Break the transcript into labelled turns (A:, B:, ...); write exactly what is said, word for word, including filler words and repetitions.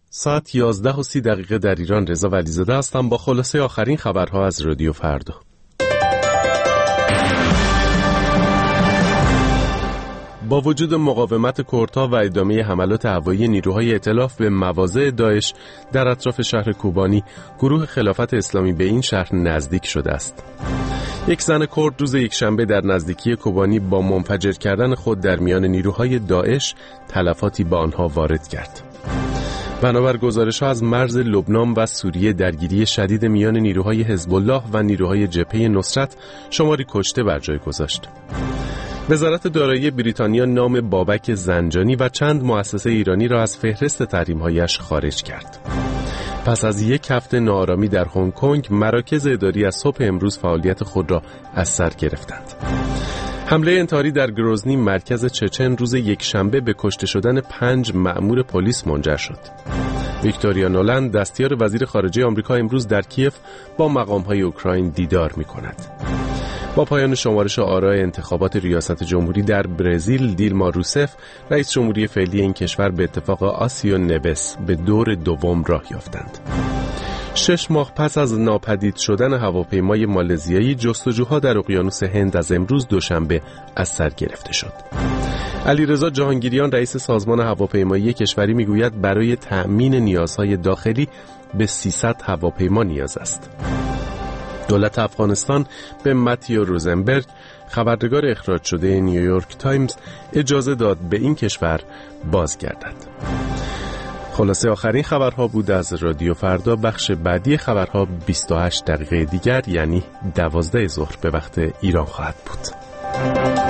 A: ساعت یازده و سی دقیقه در ایران. رضا ولیزاده هستم با خلاصه آخرین خبرها از رادیو فردا. با وجود مقاومت کردها و ادامه حملات هوایی نیروهای ائتلاف به مواضع داعش در اطراف شهر کوبانی، گروه خلافت اسلامی به این شهر نزدیک شده است. یک زن کرد روز یکشنبه در نزدیکی کوبانی با منفجر کردن خود در میان نیروهای داعش تلفاتی به آنها وارد کرد. بنابر گزارش‌ها از مرز لبنان و سوریه، درگیری شدید میان نیروهای حزب الله و نیروهای جبهه نصرت شماری کشته بر جای گذاشت. وزارت دارایی بریتانیا نام بابک زنجانی و چند مؤسسه ایرانی را از فهرست تحریم‌هایش خارج کرد. پس از یک هفته ناآرامی در هنگ کنگ، مراکز اداری از صبح امروز فعالیت خود را از سر گرفتند. حمله انتحاری در گروزنی، مرکز چچن، روز یکشنبه به کشته شدن پنج مأمور پلیس منجر شد. ویکتوریا نولند، دستیار وزیر خارجه آمریکا، امروز در کیف با مقام‌های اوکراین دیدار می‌کند. با پایان شمارش آرای انتخابات ریاست جمهوری در برزیل، دیلما روسف، رئیس جمهوری فعلی این کشور، به اتفاق آسیو نبس به دور دوم راه یافتند. شش ماه پس از ناپدید شدن هواپیمای مالزیایی، جستجوها در اقیانوس هند از امروز دوشنبه از سر گرفته شد. علیرضا جهانگیریان، رئیس سازمان هواپیمایی کشوری، میگوید برای تأمین نیازهای داخلی به سیصد هواپیما نیاز است. دولت افغانستان به متیو روزنبرگ، خبرنگار اخراج شده نیویورک تایمز، اجازه داد به این کشور بازگردد. خلاصه آخرین خبرها بود از رادیو فردا. بخش بعدی خبرها بیست و هشت دقیقه دیگر، یعنی دوازده ظهر به وقت ایران خواهد بود.